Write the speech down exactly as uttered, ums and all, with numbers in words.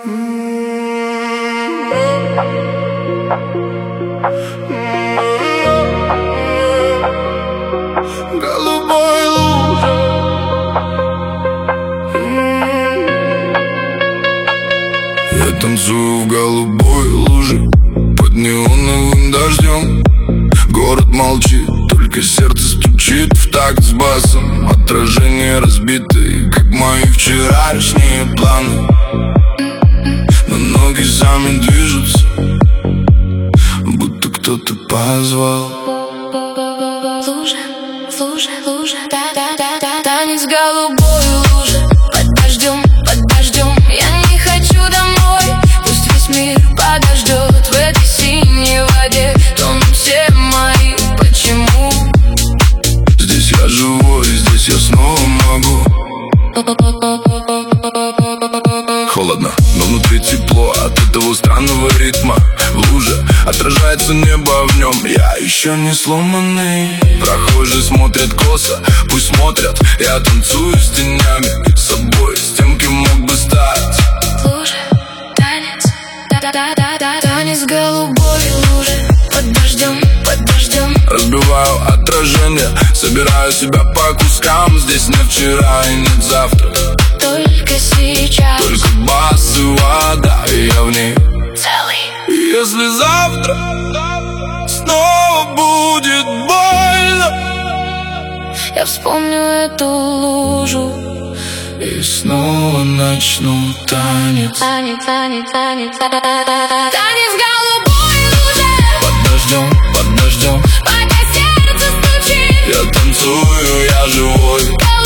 Голубой луже. Я танцую в голубой луже под неоновым дождем. Город молчит, только сердце стучит в такт с басом. Отражения разбитые, как мои вчерашние планы. Но ноги сами движутся, будто кто-то позвал. Лужа, лужа, лужа, да-да-да-да. Танец голубой лужи под дождем, под дождем. Я не хочу домой, пусть весь мир подождет. В этой синей воде тонут все мои почему. Здесь я живой, здесь я снова могу. Холодно, но внутри тепло от этого странного ритма. В луже отражается небо в нем. Я еще не сломанный. Прохожие смотрят косо, пусть смотрят. Я танцую с тенями, с собой, с тем, кем мог бы стать. Лужа, танец, да-да-да-да. Танец голубой лужи под дождем, под дождем. Разбиваю отражение, собираю себя по кускам. Здесь не вчера и нет завтра, только сейчас. только бас и вода, и я в ней целый. Если завтра снова будет больно, я вспомню эту лужу и снова начну танец. Танец, танец, танец, танец голубой лужи Под дождем, под дождем, пока сердце стучит. я танцую, я живой.